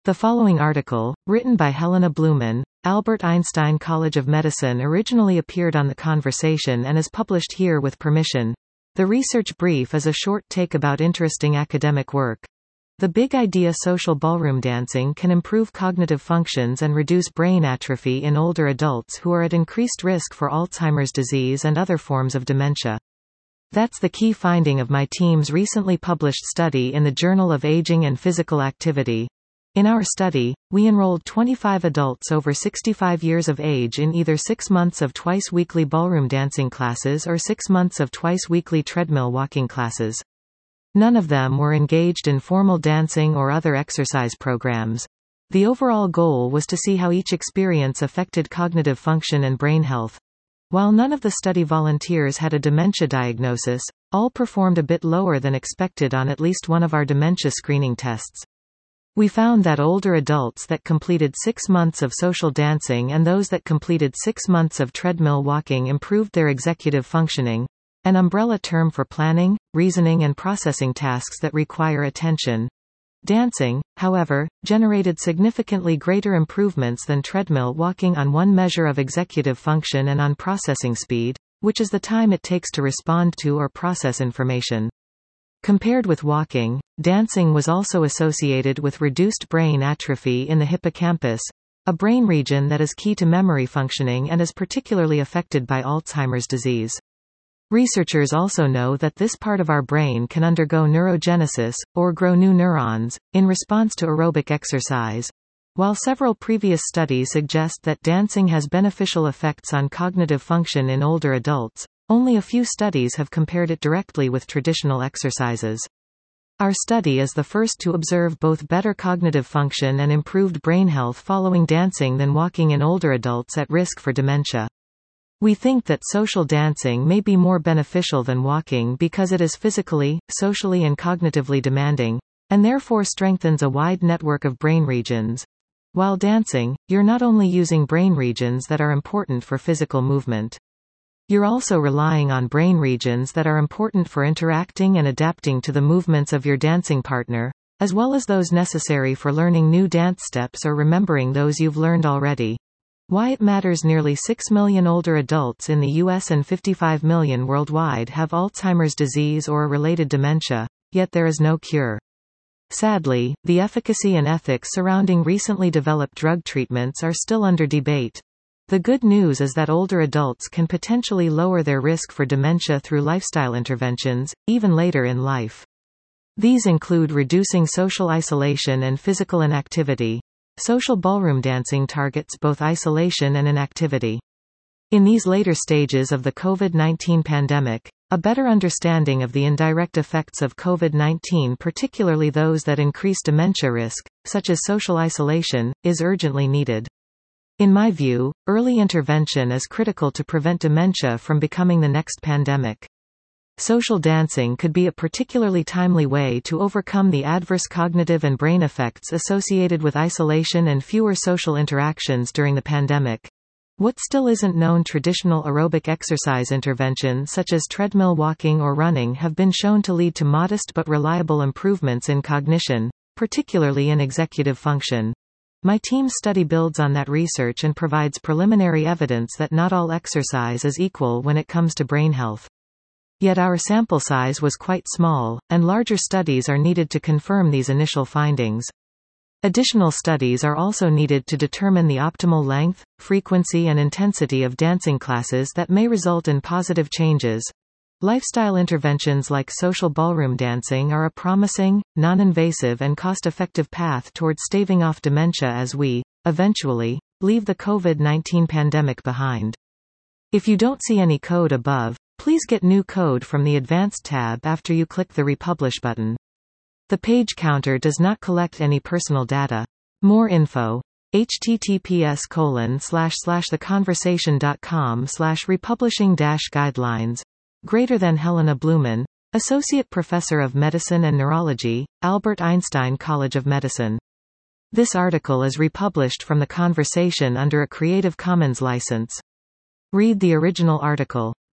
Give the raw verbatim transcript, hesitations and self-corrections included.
The following article, written by Helena Blumen, Albert Einstein College of Medicine, originally appeared on The Conversation and is published here with permission. The research brief is a short take about interesting academic work. The big idea: social ballroom dancing can improve cognitive functions and reduce brain atrophy in older adults who are at increased risk for Alzheimer's disease and other forms of dementia. That's the key finding of my team's recently published study in the Journal of Aging and Physical Activity. In our study, we enrolled twenty-five adults over sixty-five years of age in either six months of twice-weekly ballroom dancing classes or six months of twice-weekly treadmill walking classes. None of them were engaged in formal dancing or other exercise programs. The overall goal was to see how each experience affected cognitive function and brain health. While none of the study volunteers had a dementia diagnosis, all performed a bit lower than expected on at least one of our dementia screening tests. We found that older adults that completed six months of social dancing and those that completed six months of treadmill walking improved their executive functioning, an umbrella term for planning, reasoning and processing tasks that require attention. Dancing, however, generated significantly greater improvements than treadmill walking on one measure of executive function and on processing speed, which is the time it takes to respond to or process information. Compared with walking, dancing was also associated with reduced brain atrophy in the hippocampus, a brain region that is key to memory functioning and is particularly affected by Alzheimer's disease. Researchers also know that this part of our brain can undergo neurogenesis, or grow new neurons, in response to aerobic exercise. While several previous studies suggest that dancing has beneficial effects on cognitive function in older adults, only a few studies have compared it directly with traditional exercises. Our study is the first to observe both better cognitive function and improved brain health following dancing than walking in older adults at risk for dementia. We think that social dancing may be more beneficial than walking because it is physically, socially and cognitively demanding, and therefore strengthens a wide network of brain regions. While dancing, you're not only using brain regions that are important for physical movement. You're also relying on brain regions that are important for interacting and adapting to the movements of your dancing partner, as well as those necessary for learning new dance steps or remembering those you've learned already. Why it matters: nearly six million older adults in the U S and fifty-five million worldwide have Alzheimer's disease or a related dementia, yet there is no cure. Sadly, the efficacy and ethics surrounding recently developed drug treatments are still under debate. The good news is that older adults can potentially lower their risk for dementia through lifestyle interventions, even later in life. These include reducing social isolation and physical inactivity. Social ballroom dancing targets both isolation and inactivity. In these later stages of the COVID nineteen pandemic, a better understanding of the indirect effects of COVID nineteen, particularly those that increase dementia risk, such as social isolation, is urgently needed. In my view, early intervention is critical to prevent dementia from becoming the next pandemic. Social dancing could be a particularly timely way to overcome the adverse cognitive and brain effects associated with isolation and fewer social interactions during the pandemic. What still isn't known: traditional aerobic exercise interventions such as treadmill walking or running have been shown to lead to modest but reliable improvements in cognition, particularly in executive function. My team's study builds on that research and provides preliminary evidence that not all exercise is equal when it comes to brain health. Yet our sample size was quite small, and larger studies are needed to confirm these initial findings. Additional studies are also needed to determine the optimal length, frequency and intensity of dancing classes that may result in positive changes. Lifestyle interventions like social ballroom dancing are a promising, non-invasive and cost-effective path towards staving off dementia as we, eventually, leave the COVID nineteen pandemic behind. If you don't see any code above, please get new code from the Advanced tab after you click the Republish button. The page counter does not collect any personal data. More info: https colon slash slash theconversation.com slash republishing dash guidelines. Greater than Helena Blumen, Associate Professor of Medicine and Neurology, Albert Einstein College of Medicine. This article is republished from The Conversation under a Creative Commons license. Read the original article.